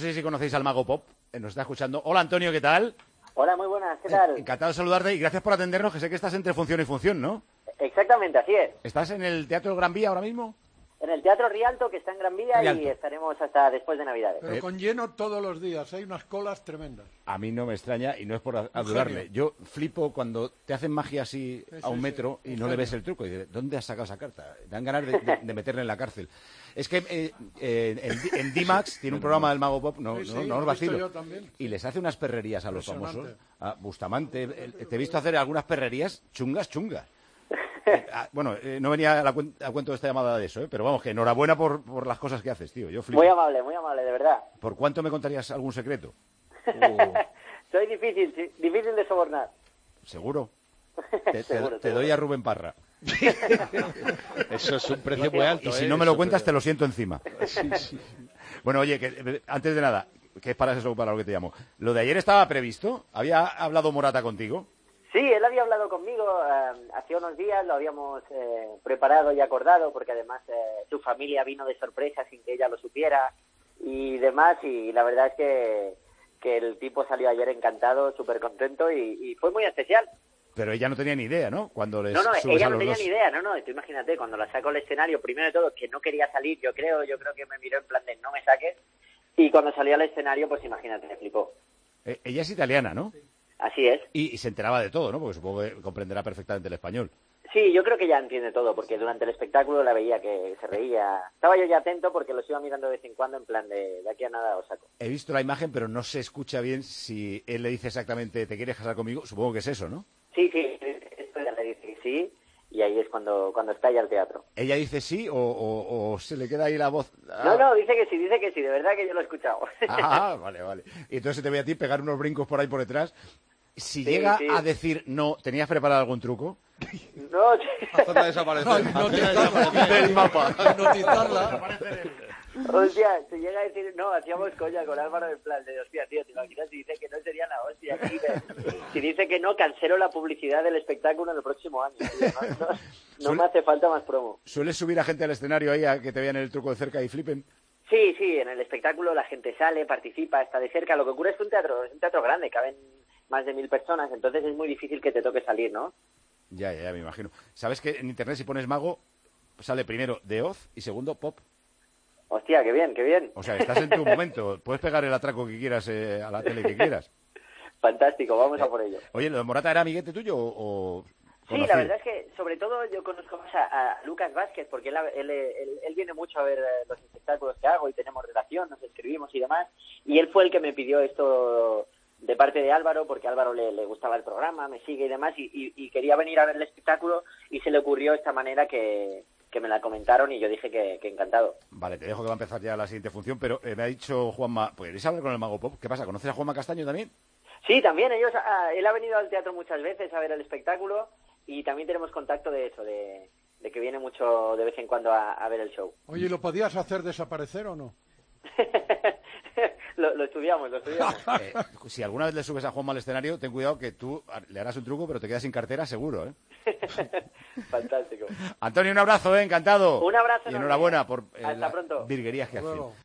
sé si conocéis al Mago Pop, nos está escuchando. Hola Antonio, ¿qué tal? Hola, muy buenas, ¿qué tal? Encantado de saludarte y gracias por atendernos, que sé que estás entre función y función, ¿no? Exactamente, así es. ¿Estás en el Teatro Gran Vía ahora mismo? En el Teatro Rialto, que está en Gran Vía, Rialto. y estaremos hasta después de Navidades. Pero con lleno todos los días, hay unas colas tremendas. A mí no me extraña y no es por adorarle. Yo flipo cuando te hacen magia así a un metro y no le ves el truco. Y dices, ¿dónde has sacado esa carta? Dan ganas de meterle en la cárcel. Es que en D-Max tiene un programa del Mago Pop, no os vacilo, y les hace unas perrerías a los famosos. A Bustamante, te he visto hacer algunas perrerías chungas. Bueno, no venía a cuento de esta llamada de eso, pero vamos, que enhorabuena por las cosas que haces, tío. Yo flipo. Muy amable, de verdad. ¿Por cuánto me contarías algún secreto? Soy difícil de sobornar. ¿Seguro? Seguro. Te doy a Rubén Parra. Eso es un precio muy alto. Y si no me lo cuentas, te lo siento encima. Sí. Bueno, oye, que antes de nada, que es para eso para lo que te llamo. ¿Lo de ayer estaba previsto? ¿Había hablado Morata contigo? Sí, él había hablado conmigo hace unos días, lo habíamos preparado y acordado, porque además su familia vino de sorpresa sin que ella lo supiera y demás, y la verdad es que el tipo salió ayer encantado, súper contento y fue muy especial. Pero ella no tenía ni idea, ¿no? Cuando les No, subes ella a no los tenía dos. ni idea, tú imagínate, cuando la saco al escenario, primero de todo, que no quería salir, yo creo que me miró en plan de no me saques, y cuando salió al escenario, pues imagínate, me flipó. Ella es italiana, ¿no? Así es. Y se enteraba de todo, ¿no? Porque supongo que comprenderá perfectamente el español. Sí, yo creo que ya entiende todo, porque durante el espectáculo la veía que se reía. Estaba yo ya atento porque los iba mirando de vez en cuando en plan de aquí a nada os saco. He visto la imagen, pero no se escucha bien si él le dice exactamente ¿te quieres casar conmigo? Supongo que es eso, ¿no? Sí, esto ya le dice que sí, y ahí es cuando estalla el teatro. ¿Ella dice sí o se le queda ahí la voz? No, dice que sí, de verdad que yo lo he escuchado. Ah, vale. Y entonces te voy a ti pegar unos brincos por ahí por detrás. Si llega a decir no, ¿tenías preparado algún truco? No, Hacerla desaparecer. Del mapa. Hipnotizarla. Hostia, si llega a decir no, hacíamos coña con Álvaro en plan de hostia, tío, ¿te imaginas si dice que no sería la hostia? Si dice que no, cancelo la publicidad del espectáculo en el próximo año, tío, no me hace falta más promo. ¿Sueles subir a gente al escenario ahí a que te vean el truco de cerca y flipen? Sí, en el espectáculo la gente sale, participa, está de cerca. Lo que ocurre es que es un teatro grande, caben más de 1000 personas, entonces es muy difícil que te toque salir, ¿no? Ya, me imagino. ¿Sabes que en internet si pones mago, sale primero de Oz y segundo pop? Hostia, qué bien. O sea, estás en tu momento. Puedes pegar el atraco que quieras a la tele que quieras. Fantástico, vamos a por ello. Oye, ¿lo de Morata era amiguete tuyo o Sí, conocido? la verdad es que sobre todo yo conozco más a Lucas Vázquez, porque él viene mucho a ver los espectáculos que hago y tenemos relación, nos escribimos y demás, y él fue el que me pidió esto de parte de Álvaro, porque a Álvaro le gustaba el programa, me sigue y demás, y quería venir a ver el espectáculo, y se le ocurrió esta manera que me la comentaron y yo dije que encantado. Vale, te dejo que va a empezar ya la siguiente función, pero me ha dicho Juanma, ¿podéis hablar con el Mago Pop? ¿Qué pasa? ¿Conoces a Juanma Castaño también? Sí, también, él ha venido al teatro muchas veces a ver el espectáculo y también tenemos contacto de eso, de que viene mucho de vez en cuando a ver el show. Oye, ¿lo podías hacer desaparecer o no? Lo estudiamos. Si alguna vez le subes a Juanma al escenario, ten cuidado que tú le harás un truco, pero te quedas sin cartera seguro, ¿eh? Fantástico. Antonio, un abrazo, encantado. Un abrazo y enorme. enhorabuena por Hasta pronto. virguerías que haces.